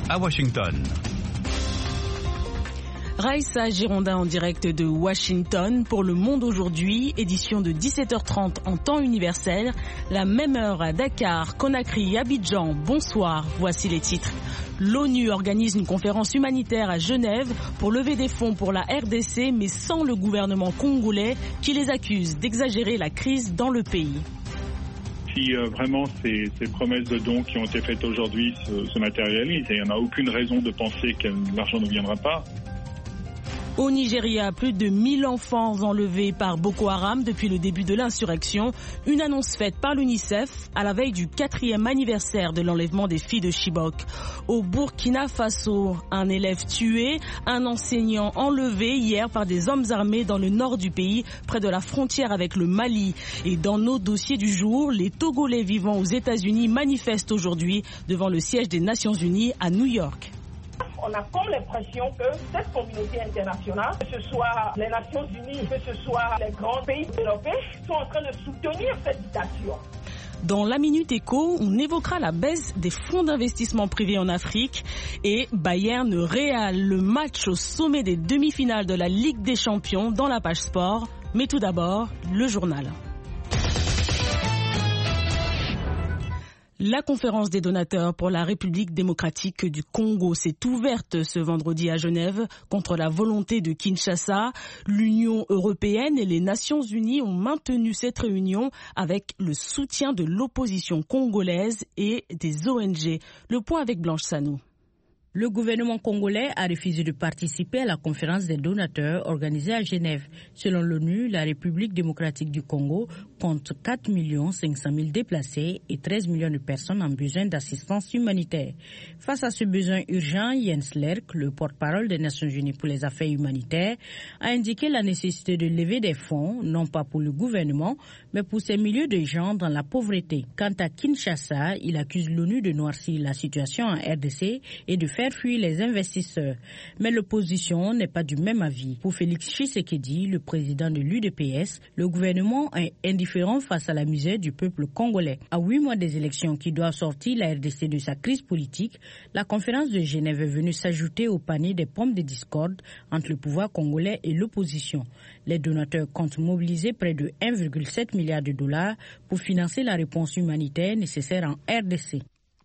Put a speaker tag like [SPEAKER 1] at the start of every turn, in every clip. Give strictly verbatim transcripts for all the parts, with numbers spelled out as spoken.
[SPEAKER 1] à Washington.
[SPEAKER 2] Raïssa Girondin en direct de Washington pour Le Monde aujourd'hui, édition de dix-sept heures trente en temps universel, la même heure à Dakar, Conakry et Abidjan. Bonsoir, voici les titres. L'ONU organise une conférence humanitaire à Genève pour lever des fonds pour la R D C, mais sans le gouvernement congolais qui les accuse d'exagérer la crise dans le pays.
[SPEAKER 3] Si euh, vraiment ces, ces promesses de dons qui ont été faites aujourd'hui se, se matérialisent, et il n'y en a aucune raison de penser que l'argent ne viendra pas.
[SPEAKER 2] Au Nigeria, plus de mille enfants enlevés par Boko Haram depuis le début de l'insurrection. Une annonce faite par l'UNICEF à la veille du quatrième anniversaire de l'enlèvement des filles de Chibok. Au Burkina Faso, un élève tué, un enseignant enlevé hier par des hommes armés dans le nord du pays, près de la frontière avec le Mali. Et dans nos dossiers du jour, les Togolais vivant aux États-Unis manifestent aujourd'hui devant le siège des Nations Unies à New York.
[SPEAKER 4] On a comme l'impression que cette communauté internationale, que ce soit les Nations Unies, que ce soit les grands pays européens, sont en train de soutenir cette dictature.
[SPEAKER 2] Dans la Minute Éco, on évoquera la baisse des fonds d'investissement privés en Afrique et Bayern Real, le match au sommet des demi-finales de la Ligue des Champions dans la page sport. Mais tout d'abord, le journal. La conférence des donateurs pour la République démocratique du Congo s'est ouverte ce vendredi à Genève contre la volonté de Kinshasa. L'Union européenne et les Nations unies ont maintenu cette réunion avec le soutien de l'opposition congolaise et des O N G. Le point avec Blanche Sanou.
[SPEAKER 5] Le gouvernement congolais a refusé de participer à la conférence des donateurs organisée à Genève. Selon l'ONU, la République démocratique du Congo compte quatre millions cinq cent mille déplacés et treize millions de personnes en besoin d'assistance humanitaire. Face à ce besoin urgent, Jens Lerck, le porte-parole des Nations Unies pour les affaires humanitaires, a indiqué la nécessité de lever des fonds, non pas pour le gouvernement, mais pour ces milliers de gens dans la pauvreté. Quant à Kinshasa, il accuse l'ONU de noircir la situation en R D C et de faire fuir les investisseurs. Mais l'opposition n'est pas du même avis. Pour Félix Tshisekedi, le président de l'U D P S, le gouvernement est indifférent face à la misère du peuple congolais. À huit mois des élections qui doivent sortir la R D C de sa crise politique, la conférence de Genève est venue s'ajouter au panier des pommes de discorde entre le pouvoir congolais et l'opposition. Les donateurs comptent mobiliser près de un virgule sept milliard de dollars pour financer la réponse humanitaire nécessaire en R D C.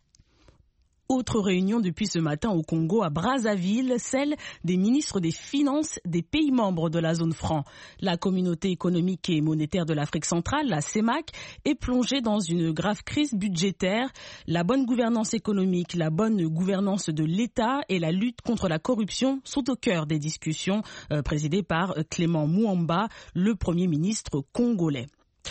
[SPEAKER 2] Autre réunion depuis ce matin au Congo à Brazzaville, celle des ministres des Finances des pays membres de la zone franc. La communauté économique et monétaire de l'Afrique centrale, la CEMAC, est plongée dans une grave crise budgétaire. La bonne gouvernance économique, la bonne gouvernance de l'État et la lutte contre la corruption sont au cœur des discussions euh, présidées par Clément Mouamba, le Premier ministre congolais.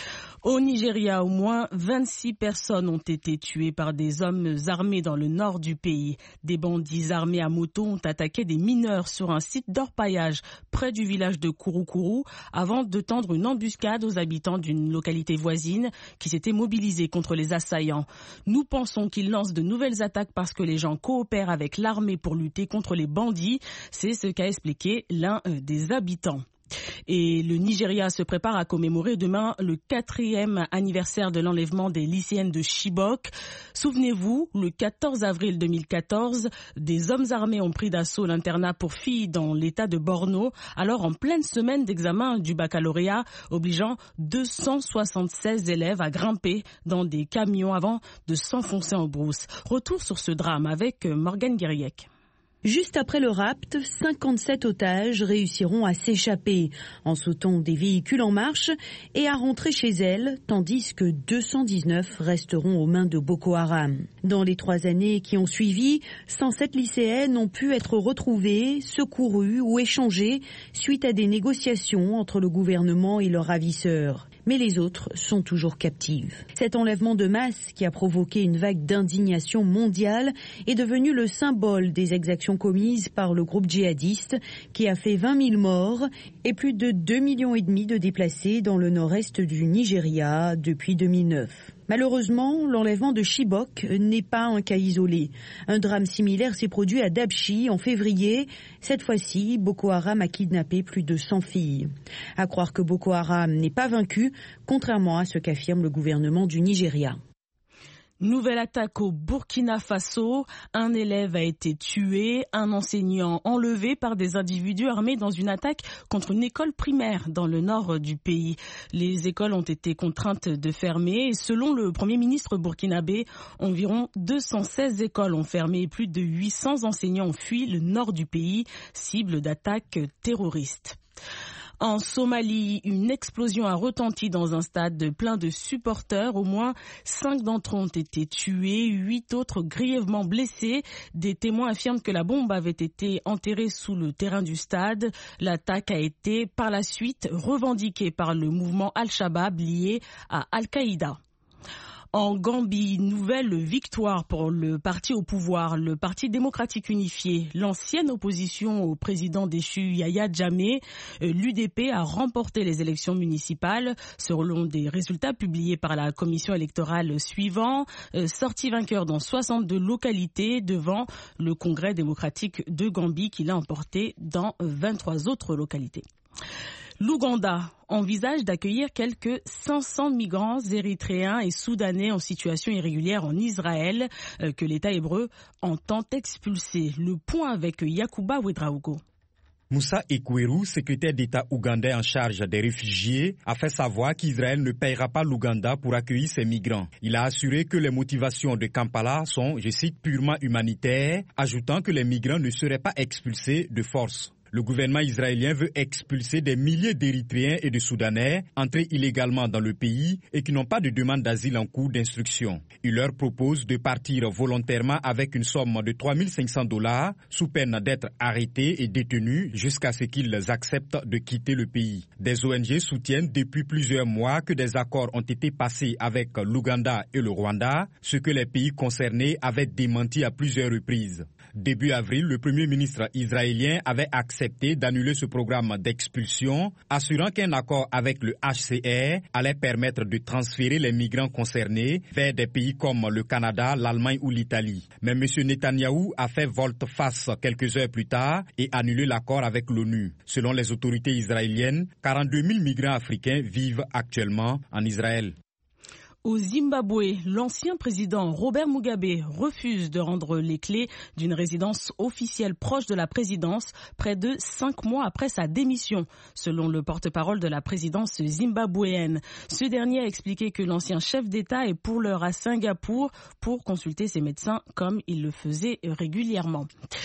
[SPEAKER 2] Au Nigeria, au moins vingt-six personnes ont été tuées par des hommes armés dans le nord du pays. Des bandits armés à moto ont attaqué des mineurs sur un site d'orpaillage près du village de Kouroukourou avant de tendre une embuscade aux habitants d'une localité voisine qui s'était mobilisée contre les assaillants. Nous pensons qu'ils lancent de nouvelles attaques parce que les gens coopèrent avec l'armée pour lutter contre les bandits. C'est ce qu'a expliqué l'un des habitants. Et le Nigeria se prépare à commémorer demain le quatrième anniversaire de l'enlèvement des lycéennes de Chibok. Souvenez-vous, le quatorze avril deux mille quatorze, des hommes armés ont pris d'assaut l'internat pour filles dans l'état de Borno, alors en pleine semaine d'examen du baccalauréat, obligeant deux cent soixante-seize élèves à grimper dans des camions avant de s'enfoncer en brousse. Retour sur ce drame avec Morgane Guériec.
[SPEAKER 6] Juste après le rapt, cinquante-sept otages réussiront à s'échapper en sautant des véhicules en marche et à rentrer chez elles, tandis que deux cent dix-neuf resteront aux mains de Boko Haram. Dans les trois années qui ont suivi, cent sept lycéennes ont pu être retrouvées, secourues ou échangées suite à des négociations entre le gouvernement et leurs ravisseurs. Mais les autres sont toujours captives. Cet enlèvement de masse qui a provoqué une vague d'indignation mondiale est devenu le symbole des exactions commises par le groupe djihadiste qui a fait vingt mille morts et plus de deux millions et demi de déplacés dans le nord-est du Nigeria depuis deux mille neuf. Malheureusement, l'enlèvement de Chibok n'est pas un cas isolé. Un drame similaire s'est produit à Dabchi en février. Cette fois-ci, Boko Haram a kidnappé plus de cent filles. À croire que Boko Haram n'est pas vaincu, contrairement à ce qu'affirme le gouvernement du Nigeria.
[SPEAKER 2] Nouvelle attaque au Burkina Faso. Un élève a été tué, un enseignant enlevé par des individus armés dans une attaque contre une école primaire dans le nord du pays. Les écoles ont été contraintes de fermer et selon le Premier ministre burkinabé, environ deux cent seize écoles ont fermé et plus de huit cents enseignants ont fui le nord du pays, cible d'attaques terroristes. En Somalie, une explosion a retenti dans un stade plein de supporters. Au moins cinq d'entre eux ont été tués, huit autres grièvement blessés. Des témoins affirment que la bombe avait été enterrée sous le terrain du stade. L'attaque a été par la suite revendiquée par le mouvement Al-Shabaab lié à Al-Qaïda. En Gambie, nouvelle victoire pour le parti au pouvoir, le Parti démocratique unifié. L'ancienne opposition au président déchu Yahya Jammeh, l'U D P, a remporté les élections municipales selon des résultats publiés par la commission électorale suivant, sorti vainqueur dans soixante-deux localités devant le Congrès démocratique de Gambie qui l'a emporté dans vingt-trois autres localités. L'Ouganda envisage d'accueillir quelques cinq cents migrants érythréens et soudanais en situation irrégulière en Israël euh, que l'État hébreu entend expulser. Le point avec Yakuba Ouedraogo.
[SPEAKER 1] Moussa Ekweru, secrétaire d'État ougandais en charge des réfugiés, a fait savoir qu'Israël ne paiera pas l'Ouganda pour accueillir ces migrants. Il a assuré que les motivations de Kampala sont, je cite, purement humanitaires, ajoutant que les migrants ne seraient pas expulsés de force. Le gouvernement israélien veut expulser des milliers d'Érythréens et de Soudanais entrés illégalement dans le pays et qui n'ont pas de demande d'asile en cours d'instruction. Il leur propose de partir volontairement avec une somme de trois mille cinq cents dollars sous peine d'être arrêtés et détenus jusqu'à ce qu'ils acceptent de quitter le pays. Des O N G soutiennent depuis plusieurs mois que des accords ont été passés avec l'Ouganda et le Rwanda, ce que les pays concernés avaient démenti à plusieurs reprises. Début avril, le Premier ministre israélien avait accepté d'annuler ce programme d'expulsion, assurant qu'un accord avec le H C R allait permettre de transférer les migrants concernés vers des pays comme le Canada, l'Allemagne ou l'Italie. Mais M. Netanyahou a fait volte-face quelques heures plus tard et annulé l'accord avec l'ONU. Selon les autorités israéliennes, quarante-deux mille migrants africains vivent actuellement en Israël.
[SPEAKER 2] Au Zimbabwe, l'ancien président Robert Mugabe refuse de rendre les clés d'une résidence officielle proche de la présidence près de cinq mois après sa démission, selon le porte-parole de la présidence zimbabwéenne. Ce dernier a expliqué que l'ancien chef d'État est pour l'heure à Singapour pour consulter ses médecins comme il le faisait régulièrement.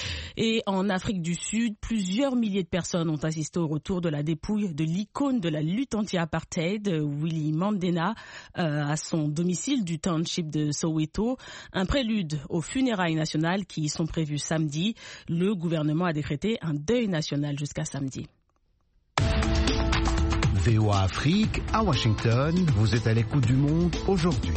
[SPEAKER 2] Et en Afrique du Sud, plusieurs milliers de personnes ont assisté au retour de la dépouille de l'icône de la lutte anti-apartheid, Winnie Mandela, euh, à son domicile du township de Soweto. Un prélude aux funérailles nationales qui y sont prévues samedi. Le gouvernement a décrété un deuil national jusqu'à samedi.
[SPEAKER 7] V O A Afrique, à Washington, vous êtes à l'écoute du monde aujourd'hui.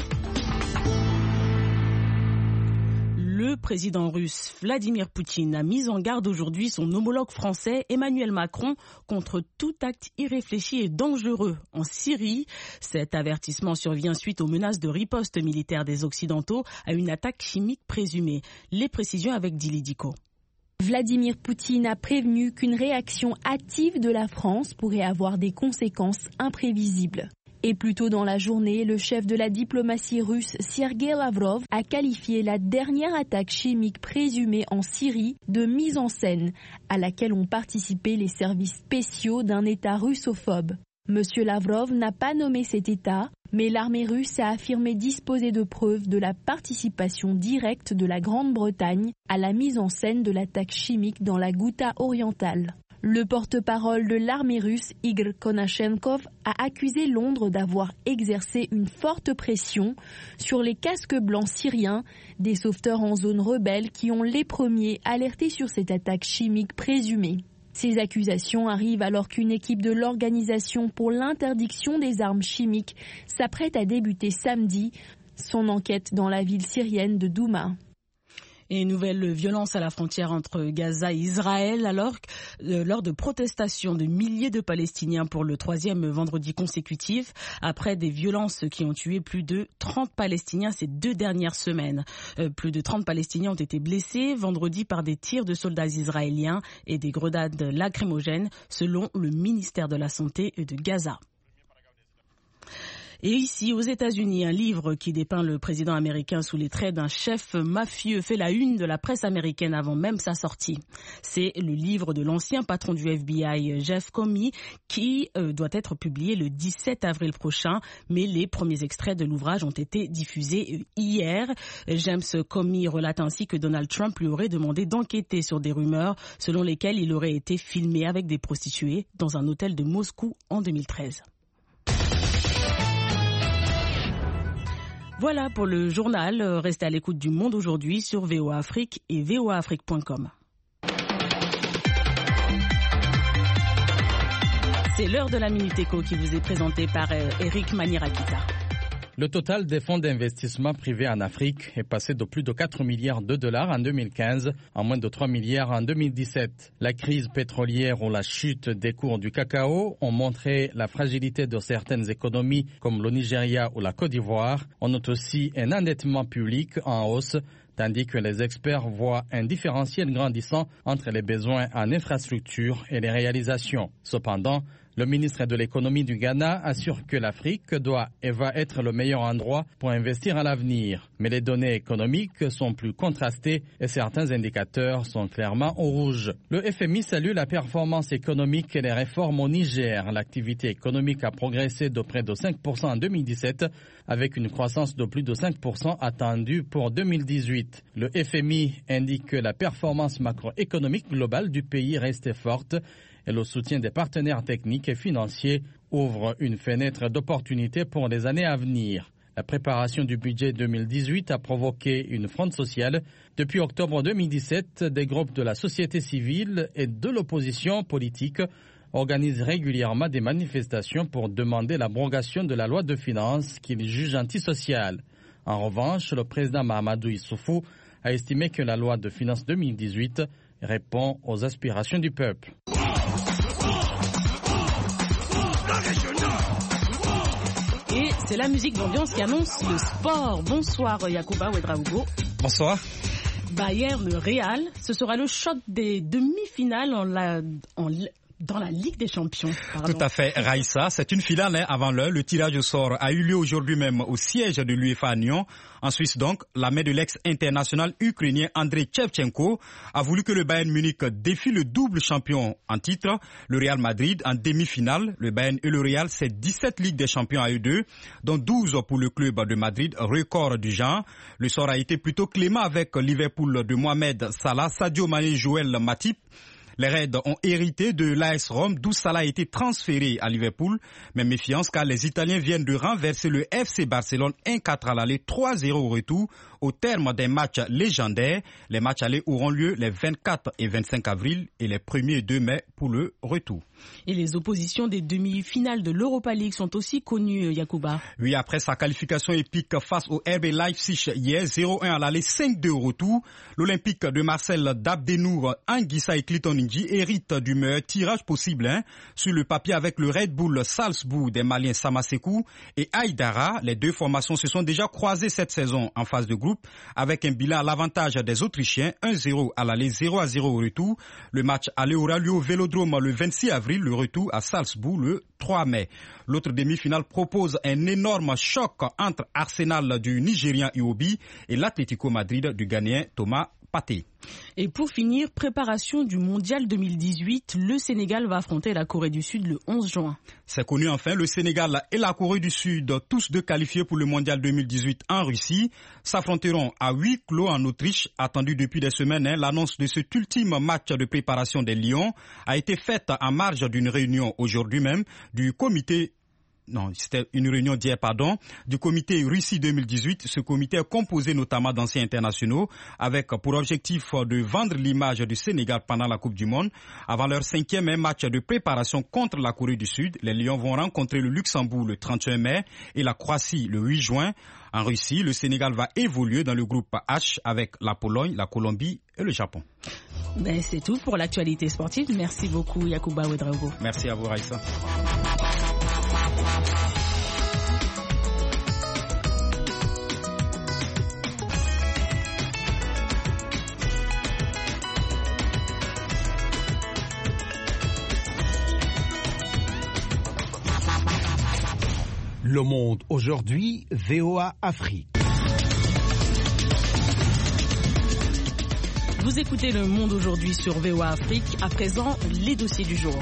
[SPEAKER 2] Le président russe Vladimir Poutine a mis en garde aujourd'hui son homologue français Emmanuel Macron contre tout acte irréfléchi et dangereux en Syrie. Cet avertissement survient suite aux menaces de riposte militaire des Occidentaux à une attaque chimique présumée. Les précisions avec Dili Diko.
[SPEAKER 8] Vladimir Poutine a prévenu qu'une réaction hâtive de la France pourrait avoir des conséquences imprévisibles. Et plus tôt dans la journée, le chef de la diplomatie russe, Sergei Lavrov, a qualifié la dernière attaque chimique présumée en Syrie de mise en scène, à laquelle ont participé les services spéciaux d'un État russophobe. Monsieur Lavrov n'a pas nommé cet État, mais l'armée russe a affirmé disposer de preuves de la participation directe de la Grande-Bretagne à la mise en scène de l'attaque chimique dans la Ghouta orientale. Le porte-parole de l'armée russe, Igor Konashenkov, a accusé Londres d'avoir exercé une forte pression sur les casques blancs syriens, des sauveteurs en zone rebelle qui ont les premiers alerté sur cette attaque chimique présumée. Ces accusations arrivent alors qu'une équipe de l'Organisation pour l'interdiction des armes chimiques s'apprête à débuter samedi son enquête dans la ville syrienne de Douma.
[SPEAKER 2] Et une nouvelle violence à la frontière entre Gaza et Israël alors euh, lors de protestations de milliers de Palestiniens pour le troisième vendredi consécutif après des violences qui ont tué plus de trente Palestiniens ces deux dernières semaines. Euh, plus de trente Palestiniens ont été blessés vendredi par des tirs de soldats israéliens et des grenades lacrymogènes selon le ministère de la Santé de Gaza. Et ici, aux États-Unis, un livre qui dépeint le président américain sous les traits d'un chef mafieux fait la une de la presse américaine avant même sa sortie. C'est le livre de l'ancien patron du F B I, Jeff Comey, qui euh, doit être publié le dix-sept avril prochain, mais les premiers extraits de l'ouvrage ont été diffusés hier. James Comey relate ainsi que Donald Trump lui aurait demandé d'enquêter sur des rumeurs selon lesquelles il aurait été filmé avec des prostituées dans un hôtel de Moscou en deux mille treize. Voilà pour le journal. Restez à l'écoute du Monde aujourd'hui sur V O A Afrique et V O A Afrique point com. C'est l'heure de la Minute Éco qui vous est présentée par Eric Manirakita.
[SPEAKER 1] Le total des fonds d'investissement privés en Afrique est passé de plus de quatre milliards de dollars en deux mille quinze à moins de trois milliards en deux mille dix-sept. La crise pétrolière ou la chute des cours du cacao ont montré la fragilité de certaines économies comme le Nigeria ou la Côte d'Ivoire. On note aussi un endettement public en hausse, tandis que les experts voient un différentiel grandissant entre les besoins en infrastructures et les réalisations. Cependant, le ministre de l'économie du Ghana assure que l'Afrique doit et va être le meilleur endroit pour investir à l'avenir. Mais les données économiques sont plus contrastées et certains indicateurs sont clairement au rouge. Le F M I salue la performance économique et les réformes au Niger. L'activité économique a progressé de près de cinq pour cent en deux mille dix-sept avec une croissance de plus de cinq pour cent attendue pour deux mille dix-huit. Le F M I indique que la performance macroéconomique globale du pays reste forte et le soutien des partenaires techniques et financiers ouvre une fenêtre d'opportunité pour les années à venir. La préparation du budget deux mille dix-huit a provoqué une fronde sociale. Depuis octobre deux mille dix-sept, des groupes de la société civile et de l'opposition politique organisent régulièrement des manifestations pour demander l'abrogation de la loi de finances qu'ils jugent antisociale. En revanche, le président Mahamadou Issoufou a estimé que la loi de finances deux mille dix-huit répond aux aspirations du peuple.
[SPEAKER 2] Et c'est la musique d'ambiance qui annonce le sport. Bonsoir Yacouba Ouedraogo.
[SPEAKER 9] Bonsoir.
[SPEAKER 2] Bayern-Real, ce sera le choc des demi-finales en la, en, dans la Ligue des Champions. Pardon.
[SPEAKER 9] Tout à fait, Raïssa. C'est une finale hein, avant l'heure. Le tirage au sort a eu lieu aujourd'hui même au siège de l'UEFA à Nyon. En Suisse donc, la main de l'ex-international ukrainien Andrei Shevchenko a voulu que le Bayern Munich défie le double champion en titre, le Real Madrid, en demi-finale. Le Bayern et le Real, c'est dix-sept Ligues des Champions à eux deux, dont douze pour le club de Madrid, record du genre. Le sort a été plutôt clément avec Liverpool de Mohamed Salah, Sadio Mané, Joël Matip. Les Reds ont hérité de l'A S Rome, d'où Salah a été transféré à Liverpool. Mais méfiance car les Italiens viennent de renverser le F C Barcelone un quatre à l'aller, trois zéro au retour, au terme des matchs légendaires. Les matchs allés auront lieu les vingt-quatre et vingt-cinq avril et les premier et deux mai pour le retour.
[SPEAKER 2] Et les oppositions des demi-finales de l'Europa League sont aussi connues, Yacouba.
[SPEAKER 9] Oui, après sa qualification épique face au R B Leipzig hier, zéro un à l'aller, cinq deux au retour, l'Olympique de Marseille d'Abdenour, Anguissa et Clinton Ndji hérite du meilleur tirage possible hein, sur le papier avec le Red Bull Salzbourg des Maliens Samasekou et Haïdara. Les deux formations se sont déjà croisées cette saison en phase de groupe avec un bilan à l'avantage des Autrichiens, un zéro à l'aller, zéro à zéro au retour. Le match aller aura lieu au Vélodrome le vingt-six avril, le retour à Salzbourg le trois mai. L'autre demi-finale propose un énorme choc entre Arsenal du Nigérian Iwobi et l'Atlético Madrid du Ghanéen Thomas Partey.
[SPEAKER 2] Et pour finir, préparation du Mondial deux mille dix-huit, le Sénégal va affronter la Corée du Sud le onze juin.
[SPEAKER 9] C'est connu enfin, le Sénégal et la Corée du Sud, tous deux qualifiés pour le Mondial deux mille dix-huit en Russie, s'affronteront à huis clos en Autriche, attendu depuis des semaines. Hein, l'annonce de cet ultime match de préparation des Lions a été faite en marge d'une réunion aujourd'hui même du comité Non, c'était une réunion d'hier, pardon, du comité Russie deux mille dix-huit. Ce comité est composé notamment d'anciens internationaux avec pour objectif de vendre l'image du Sénégal pendant la Coupe du Monde. Avant leur cinquième match de préparation contre la Corée du Sud, les Lions vont rencontrer le Luxembourg le trente et un mai et la Croatie le huit juin. En Russie, le Sénégal va évoluer dans le groupe H avec la Pologne, la Colombie et le Japon.
[SPEAKER 2] Ben, c'est tout pour l'actualité sportive. Merci beaucoup, Yacouba Ouedraogo.
[SPEAKER 9] Merci à vous, Raïssa.
[SPEAKER 7] Le Monde aujourd'hui, V O A Afrique.
[SPEAKER 2] Vous écoutez Le Monde aujourd'hui sur V O A Afrique. À présent, les dossiers du jour.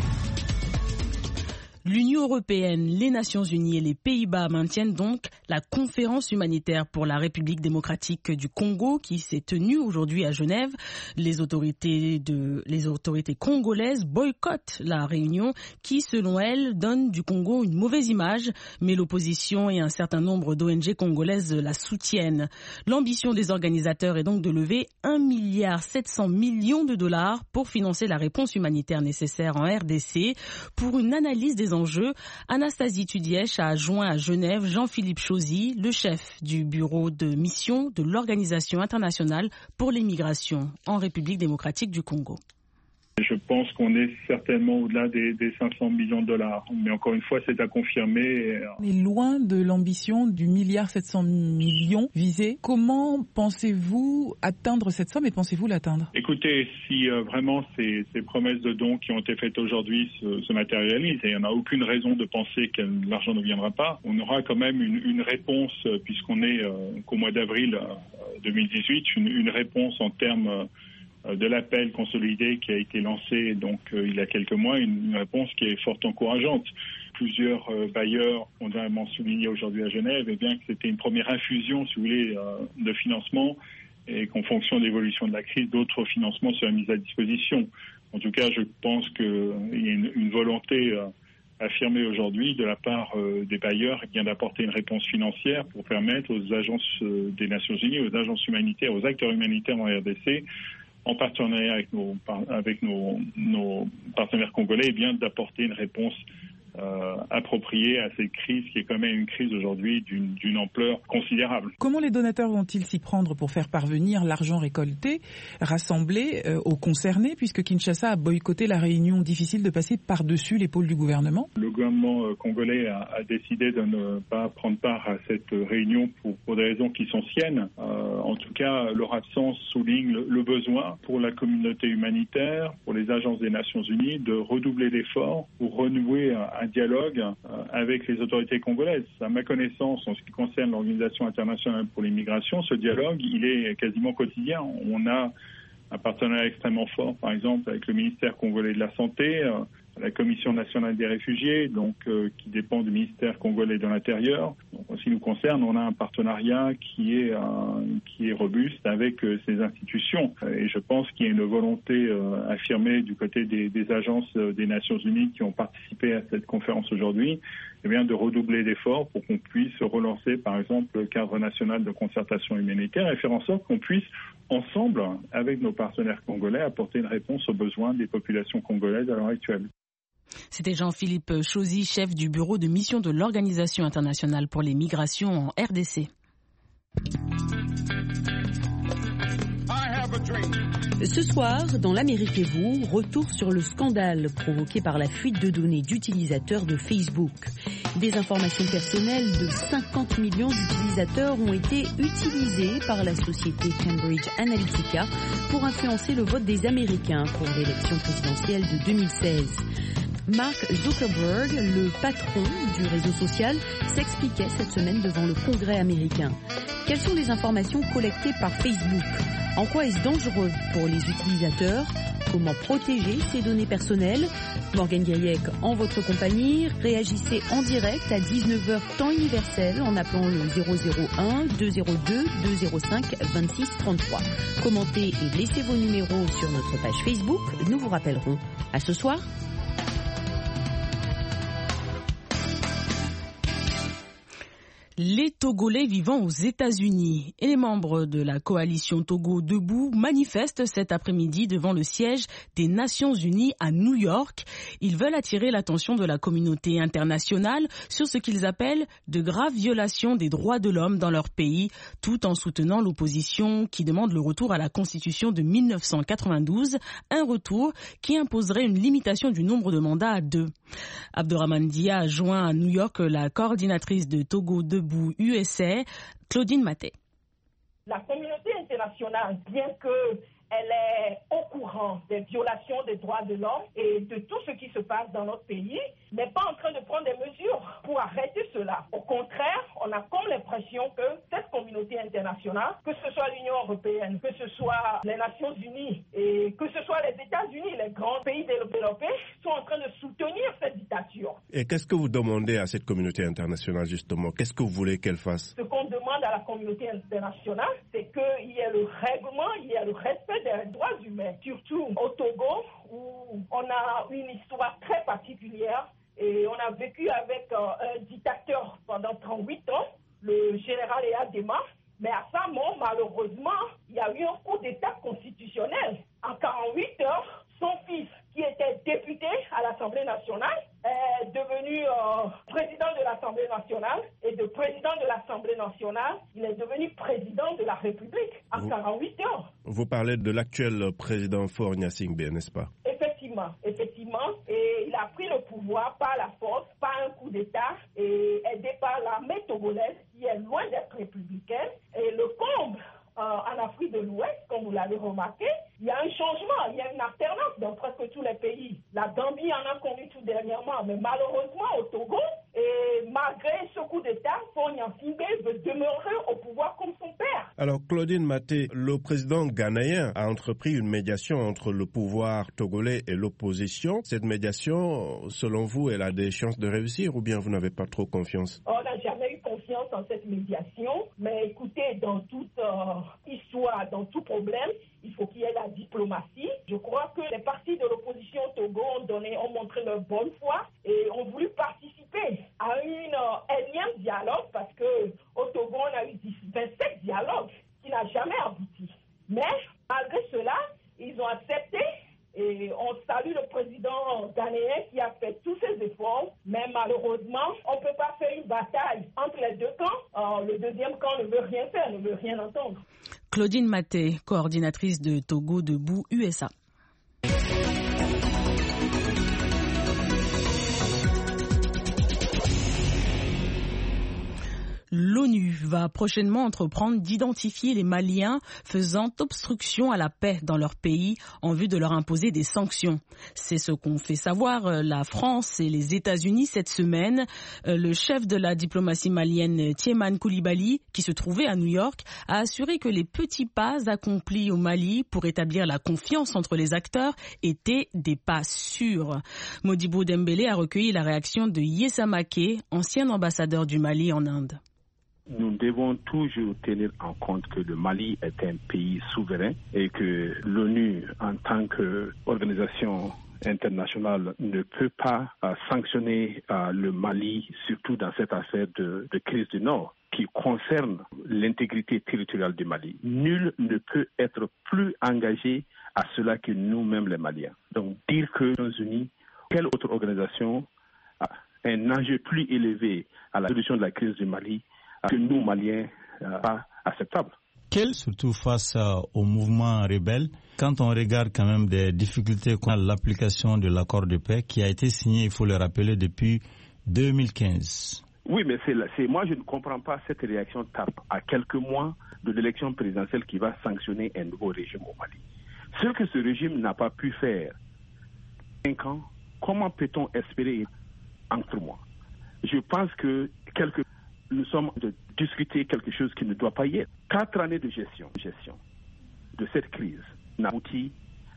[SPEAKER 2] L'Union européenne, les Nations unies et les Pays-Bas maintiennent donc la conférence humanitaire pour la République démocratique du Congo qui s'est tenue aujourd'hui à Genève. Les autorités, de, les autorités congolaises boycottent la réunion qui, selon elles, donne du Congo une mauvaise image, mais l'opposition et un certain nombre d'O N G congolaises la soutiennent. L'ambition des organisateurs est donc de lever un milliard sept cents millions de dollars pour financer la réponse humanitaire nécessaire en R D C. Pour une analyse des enjeux, Anastasie Tudièche a joint à Genève Jean-Philippe Chauzy, le chef du bureau de mission de l'Organisation internationale pour les migrations en République démocratique du Congo.
[SPEAKER 3] Je pense qu'on est certainement au-delà des, des cinq cents millions de dollars. Mais encore une fois, c'est à confirmer.
[SPEAKER 10] On est loin de l'ambition du milliard sept cents millions visé. Comment pensez-vous atteindre cette somme et pensez-vous l'atteindre?
[SPEAKER 3] Écoutez, si euh, vraiment ces, ces promesses de dons qui ont été faites aujourd'hui se, se matérialisent, et il n'y en a aucune raison de penser que l'argent ne viendra pas, on aura quand même une, une réponse, puisqu'on est euh, qu'au mois d'avril euh, deux mille dix-huit, une, une réponse en termes euh, de l'appel consolidé qui a été lancé donc euh, il y a quelques mois, une, une réponse qui est fort encourageante. Plusieurs euh, bailleurs ont vraiment souligné aujourd'hui à Genève et bien que c'était une première infusion, si vous voulez, euh, de financement et qu'en fonction de l'évolution de la crise, d'autres financements seraient mis à disposition. En tout cas, je pense qu'il y a une, une volonté euh, affirmée aujourd'hui de la part euh, des bailleurs eh bien d'apporter une réponse financière pour permettre aux agences euh, des Nations Unies, aux agences humanitaires, aux acteurs humanitaires en R D C, en partenariat avec nos, avec nos, nos partenaires congolais, eh bien d'apporter une réponse euh, appropriée à cette crise qui est quand même une crise aujourd'hui d'une, d'une ampleur considérable.
[SPEAKER 10] Comment les donateurs vont-ils s'y prendre pour faire parvenir l'argent récolté, rassemblé euh, aux concernés, puisque Kinshasa a boycotté la réunion? Difficile de passer par-dessus l'épaule du gouvernement.
[SPEAKER 3] Le gouvernement euh, congolais a, a décidé de ne pas prendre part à cette réunion pour, pour des raisons qui sont siennes. Euh, en tout cas, leur absence souligne le, le besoin pour la communauté humanitaire, pour les agences des Nations Unies, de redoubler d'efforts pour renouer un, un dialogue avec les autorités congolaises. À ma connaissance, en ce qui concerne l'Organisation internationale pour les migrations, ce dialogue, il est quasiment quotidien. On a un partenariat extrêmement fort, par exemple, avec le ministère congolais de la Santé, la Commission nationale des réfugiés, donc euh, qui dépend du ministère congolais de l'Intérieur. Donc, en ce qui nous concerne, on a un partenariat qui est euh, qui est robuste avec euh, ces institutions. Et je pense qu'il y a une volonté euh, affirmée du côté des, des agences euh, des Nations Unies qui ont participé à cette conférence aujourd'hui, eh bien de redoubler d'efforts pour qu'on puisse relancer, par exemple, le cadre national de concertation humanitaire et faire en sorte qu'on puisse ensemble, avec nos partenaires congolais, apporter une réponse aux besoins des populations congolaises à l'heure actuelle.
[SPEAKER 2] C'était Jean-Philippe Chauzy, chef du bureau de mission de l'Organisation internationale pour les migrations en R D C.
[SPEAKER 6] Ce soir, dans l'Amérique et vous, retour sur le scandale provoqué par la fuite de données d'utilisateurs de Facebook. Des informations personnelles de cinquante millions d'utilisateurs ont été utilisées par la société Cambridge Analytica pour influencer le vote des Américains pour l'élection présidentielle de deux mille seize. Mark Zuckerberg, le patron du réseau social, s'expliquait cette semaine devant le Congrès américain. Quelles sont les informations collectées par Facebook ? En quoi est-ce dangereux pour les utilisateurs ? Comment protéger ces données personnelles ? Morgane Guiriec, en votre compagnie, réagissez en direct à dix-neuf heures temps universel en appelant le zéro zéro un deux zéro deux deux zéro cinq vingt-six trente-trois. Commentez et laissez vos numéros sur notre page Facebook. Nous vous rappellerons. À ce soir.
[SPEAKER 2] Les Togolais vivant aux États-Unis et les membres de la coalition Togo Debout manifestent cet après-midi devant le siège des Nations Unies à New York. Ils veulent attirer l'attention de la communauté internationale sur ce qu'ils appellent de graves violations des droits de l'homme dans leur pays, tout en soutenant l'opposition qui demande le retour à la Constitution de mille neuf cent quatre-vingt-douze, un retour qui imposerait une limitation du nombre de mandats à deux. Abderrahmane Dia a joint à New York la coordinatrice de Togo Debout U S A, Claudine Maté.
[SPEAKER 4] La communauté internationale, bien que elle est au courant des violations des droits de l'homme et de tout ce qui se passe dans notre pays, n'est pas en train de prendre des mesures pour arrêter cela. Au contraire, on a comme l'impression que cette communauté internationale, que ce soit l'Union européenne, que ce soit les Nations unies et que ce soit les États-Unis, les grands pays développés, sont en train de soutenir cette dictature.
[SPEAKER 11] Et qu'est-ce que vous demandez à cette communauté internationale justement? Qu'est-ce que vous voulez qu'elle fasse?
[SPEAKER 4] Ce qu'on demande à la communauté internationale, c'est qu'il y ait le règlement, il y ait le respect des droits humains, surtout au Togo, où on a une histoire très particulière et on a vécu avec euh, un dictateur pendant trente-huit ans, le général Yaya Dema. Mais à ça, bon, malheureusement, il y a eu un coup d'État constitutionnel. En quarante-huit heures, son fils, qui était député à l'Assemblée nationale, est devenu euh, président de l'Assemblée nationale. Et de président de l'Assemblée nationale, il est devenu président de la République en vous, quarante-huit heures.
[SPEAKER 11] Vous parlez de l'actuel président Faure Gnassingbé, n'est-ce pas?
[SPEAKER 4] Effectivement, effectivement. Et il a pris le pouvoir par la force, par un coup d'État, et aidé par l'armée togolaise, qui est loin d'être républicaine. Et le comble euh, en Afrique de l'Ouest, comme vous l'avez remarqué, il y a un changement, il y a une alternance dans presque tous les pays. La Gambie en a connu tout dernièrement, mais malheureusement au Togo, et malgré ce coup d'État, Faure Gnassingbé veut demeurer au pouvoir comme son père.
[SPEAKER 11] Alors Claudine Maté, le président ghanéen a entrepris une médiation entre le pouvoir togolais et l'opposition. Cette médiation, selon vous, elle a des chances de réussir ou bien vous n'avez pas trop confiance?
[SPEAKER 4] On n'a jamais eu confiance en cette médiation, mais écoutez, dans toute euh, histoire, dans tout problème, il faut qu'il y ait la diplomatie. Je crois que les partis de l'opposition au Togo ont, donné, ont montré leur bonne foi et ont voulu participer à une euh, énième dialogue parce qu'au Togo, on a eu vingt-sept dialogues qui n'ont jamais abouti. Mais malgré cela, ils ont accepté et on salue le président ghanéen qui a fait tous ses efforts. Mais malheureusement, on ne peut pas faire une bataille entre les deux camps. Euh, le deuxième camp ne veut rien faire, ne veut rien entendre.
[SPEAKER 2] Claudine Maté, coordinatrice de Togo Debout U S A. L'ONU va prochainement entreprendre d'identifier les Maliens faisant obstruction à la paix dans leur pays en vue de leur imposer des sanctions. C'est ce qu'ont fait savoir la France et les États-Unis cette semaine. Le chef de la diplomatie malienne, Thiéman Coulibaly, qui se trouvait à New York, a assuré que les petits pas accomplis au Mali pour établir la confiance entre les acteurs étaient des pas sûrs. Modibo Dembélé a recueilli la réaction de Yessa Maké, ancien ambassadeur du Mali en Inde.
[SPEAKER 12] Nous devons toujours tenir en compte que le Mali est un pays souverain et que l'ONU, en tant qu'organisation internationale, ne peut pas euh, sanctionner euh, le Mali, surtout dans cette affaire de, de crise du Nord, qui concerne l'intégrité territoriale du Mali. Nul ne peut être plus engagé à cela que nous-mêmes les Maliens. Donc dire que les Nations Unies, quelle autre organisation a un enjeu plus élevé à la solution de la crise du Mali, que nous, Maliens, euh, pas acceptable.
[SPEAKER 13] Quelle, surtout face euh, au mouvement rebelle, quand on regarde quand même des difficultés dans l'application de l'accord de paix qui a été signé, il faut le rappeler, depuis deux mille quinze.
[SPEAKER 12] Oui, mais c'est, c'est moi je ne comprends pas cette réaction tarde à quelques mois de l'élection présidentielle qui va sanctionner un nouveau régime au Mali. Ce que ce régime n'a pas pu faire cinq ans, comment peut-on espérer en trois mois? Je pense que quelque nous sommes de discuter quelque chose qui ne doit pas y être. Quatre années de gestion, gestion de cette crise n'a abouti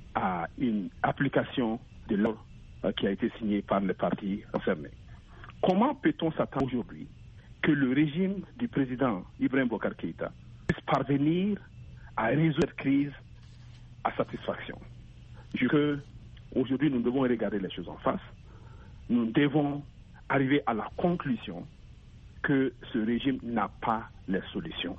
[SPEAKER 12] à une application de l'ordre qui a été signée par les partis concernés. Comment peut-on s'attendre aujourd'hui que le régime du président Ibrahim Boubacar Keïta puisse parvenir à résoudre cette crise à satisfaction? Je crois qu'aujourd'hui, nous devons regarder les choses en face. Nous devons arriver à la conclusion que ce régime n'a pas les solutions.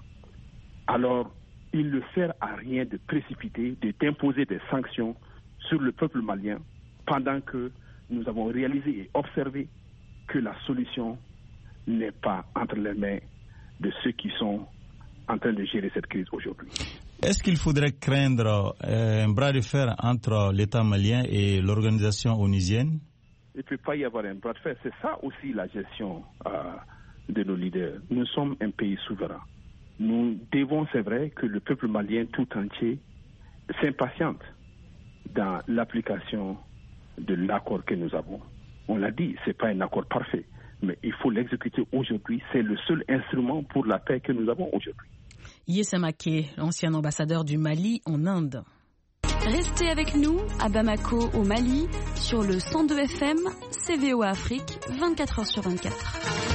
[SPEAKER 12] Alors, il ne sert à rien de précipiter, de d'imposer des sanctions sur le peuple malien pendant que nous avons réalisé et observé que la solution n'est pas entre les mains de ceux qui sont en train de gérer cette crise aujourd'hui.
[SPEAKER 13] Est-ce qu'il faudrait craindre euh, un bras de fer entre l'État malien et l'organisation onusienne?
[SPEAKER 12] Il ne peut pas y avoir un bras de fer. C'est ça aussi la gestion euh, de nos leaders. Nous sommes un pays souverain. Nous devons, c'est vrai, que le peuple malien tout entier s'impatiente dans l'application de l'accord que nous avons. On l'a dit, ce n'est pas un accord parfait, mais il faut l'exécuter aujourd'hui. C'est le seul instrument pour la paix que nous avons aujourd'hui.
[SPEAKER 2] Yessa Maké, ancien ambassadeur du Mali en Inde.
[SPEAKER 14] Restez avec nous à Bamako au Mali sur le cent deux F M, C V O Afrique, vingt-quatre heures sur vingt-quatre.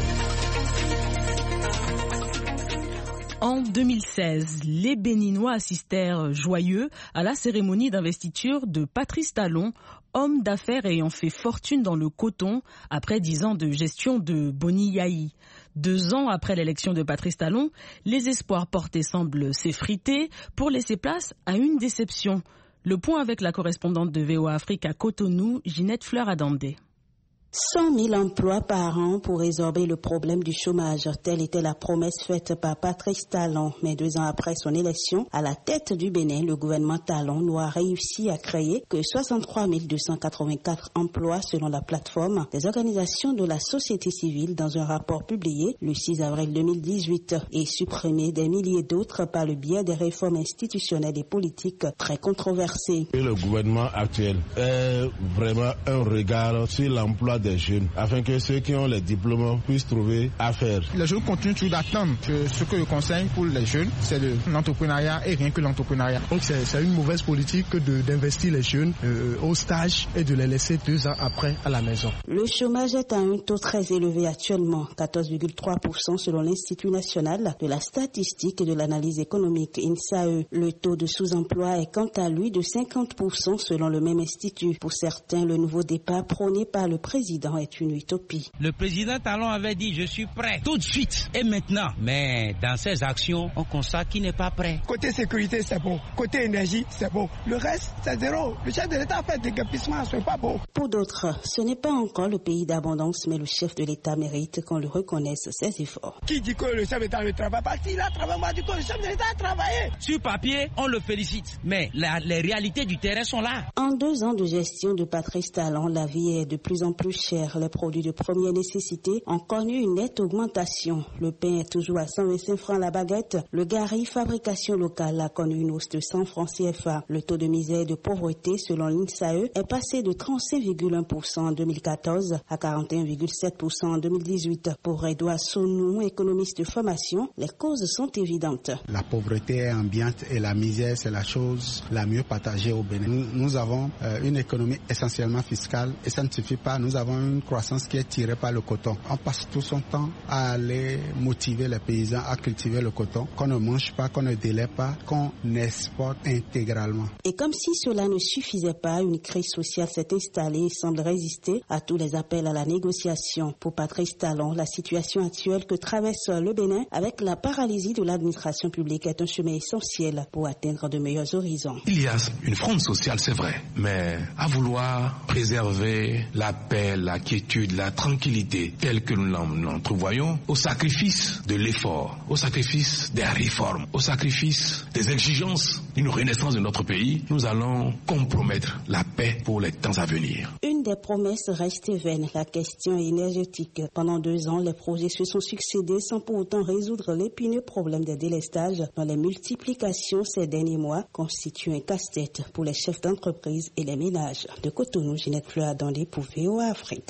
[SPEAKER 2] En deux mille seize, les Béninois assistèrent joyeux à la cérémonie d'investiture de Patrice Talon, homme d'affaires ayant fait fortune dans le coton après dix ans de gestion de Boni Yahi. Deux ans après l'élection de Patrice Talon, les espoirs portés semblent s'effriter pour laisser place à une déception. Le point avec la correspondante de V O A Afrique à Cotonou, Ginette Fleur-Adandé.
[SPEAKER 15] cent mille emplois par an pour résorber le problème du chômage. Telle était la promesse faite par Patrice Talon. Mais deux ans après son élection, à la tête du Bénin, le gouvernement Talon n'a réussi à créer que soixante-trois mille deux cent quatre-vingt-quatre emplois selon la plateforme des organisations de la société civile dans un rapport publié le six avril deux mille dix-huit et supprimé des milliers d'autres par le biais des réformes institutionnelles et politiques très controversées.
[SPEAKER 16] Et le gouvernement actuel est vraiment un regard sur l'emploi des jeunes, afin que ceux qui ont les diplômes puissent trouver à faire.
[SPEAKER 17] Les jeunes continuent toujours d'attendre. Ce que je conseille pour les jeunes, c'est l'entrepreneuriat et rien que l'entrepreneuriat. Donc c'est, c'est une mauvaise politique de, d'investir les jeunes euh, au stage et de les laisser deux ans après à la maison.
[SPEAKER 15] Le chômage est à un taux très élevé actuellement, quatorze virgule trois pour cent selon l'Institut national de la statistique et de l'analyse économique, I N S A E. Le taux de sous-emploi est quant à lui de cinquante pour cent selon le même institut. Pour certains, le nouveau départ prôné par le président est une utopie.
[SPEAKER 18] Le président Talon avait dit je suis prêt tout de suite et maintenant. Mais dans ses actions, on constate qu'il n'est pas prêt.
[SPEAKER 19] Côté sécurité, c'est bon. Côté énergie, c'est bon. Le reste, c'est zéro. Le chef de l'État a fait des gapissements, c'est pas bon.
[SPEAKER 15] Pour d'autres, ce n'est pas encore le pays d'abondance, mais le chef de l'État mérite qu'on lui reconnaisse ses efforts.
[SPEAKER 19] Qui dit que le chef de l'État ne travaille pas? S'il a travaillé, moi, du coup, le chef de l'État a travaillé.
[SPEAKER 18] Sur papier, on le félicite. Mais la, les réalités du terrain sont là.
[SPEAKER 15] En deux ans de gestion de Patrice Talon, la vie est de plus en plus chère. Les produits de première nécessité ont connu une nette augmentation. Le pain est toujours à cent vingt-cinq francs la baguette. Le gari, fabrication locale, a connu une hausse de cent francs C F A. Le taux de misère et de pauvreté, selon l'I N S A E, est passé de trente-cinq virgule un pour cent en deux mille quatorze à quarante et un virgule sept pour cent en deux mille dix-huit. Pour Edouard Sonou, économiste de formation, les causes sont évidentes.
[SPEAKER 20] La pauvreté ambiante et la misère, c'est la chose la mieux partagée au Bénin. Nous, nous avons euh, une économie essentiellement fiscale et ça ne suffit pas. Nous avons une croissance qui est tirée par le coton. On passe tout son temps à aller motiver les paysans à cultiver le coton, qu'on ne mange pas, qu'on ne délai pas, qu'on exporte intégralement.
[SPEAKER 15] Et comme si cela ne suffisait pas, une crise sociale s'est installée et semble résister à tous les appels à la négociation. Pour Patrice Talon, la situation actuelle que traverse le Bénin avec la paralysie de l'administration publique est un chemin essentiel pour atteindre de meilleurs horizons.
[SPEAKER 21] Il y a une fronde sociale, c'est vrai, mais à vouloir préserver la paix, la quiétude, la tranquillité telle que nous l'entrevoyons, au sacrifice de l'effort, au sacrifice des réformes, au sacrifice des exigences d'une renaissance de notre pays, nous allons compromettre la paix pour les temps à venir.
[SPEAKER 15] Une des promesses reste vaine, la question énergétique. Pendant deux ans, les projets se sont succédés sans pour autant résoudre l'épineux problème des délestages dont les multiplications ces derniers mois constituent un casse-tête pour les chefs d'entreprise et les ménages. De Cotonou, Ginette Fleur-Adandé pour V O A Afrique.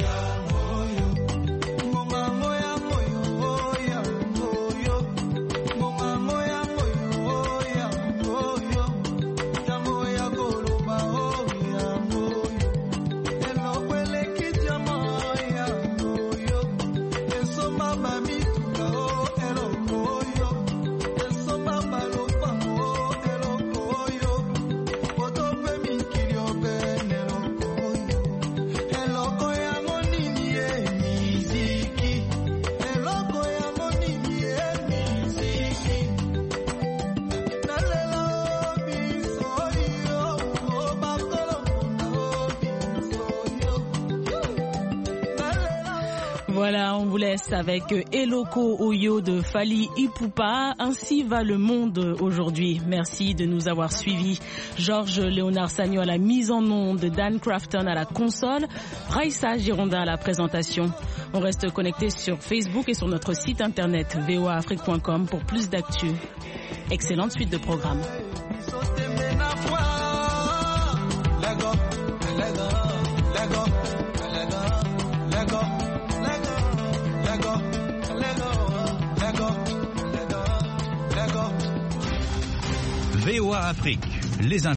[SPEAKER 2] Voilà, on vous laisse avec Eloko Oyo de Fally Ipupa. Ainsi va le monde aujourd'hui. Merci de nous avoir suivis. Georges Léonard Sagno à la mise en onde, Dan Crafton à la console, Raissa Gironda à la présentation. On reste connecté sur Facebook et sur notre site internet v o a afrique point com pour plus d'actu. Excellente suite de programmes.
[SPEAKER 5] VOA Afrique, les